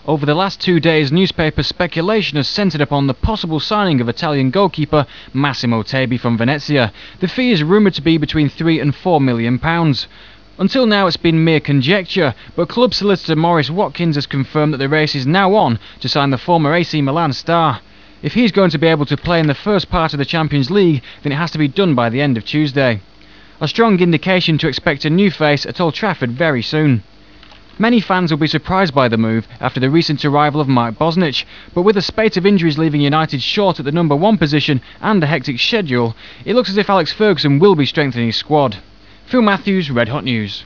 Over the last 2 days, newspaper speculation has centred upon the possible signing of Italian goalkeeper Massimo Tebi from Venezia. The fee is rumoured to be between £3 and £4 million. Until now it's been mere conjecture, but club solicitor Maurice Watkins has confirmed that the race is now on to sign the former AC Milan star. If he's going to be able to play in the first part of the Champions League, then it has to be done by the end of Tuesday. A strong indication to expect a new face at Old Trafford very soon. Many fans will be surprised by the move after the recent arrival of Mark Bosnich, but with a spate of injuries leaving United short at the number 1 position and a hectic schedule, it looks as if Alex Ferguson will be strengthening his squad. Phil Matthews, Red Hot News.